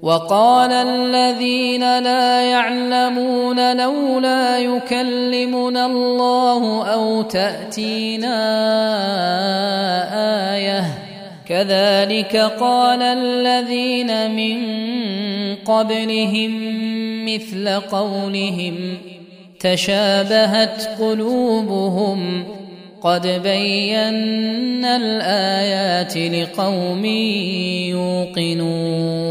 وقال الذين لا يعلمون لولا يكلمنا الله أو تأتينا آية كذلك قال الذين من قبلهم مثل قولهم تشابهت قلوبهم قد بينا الآيات لقوم يوقنون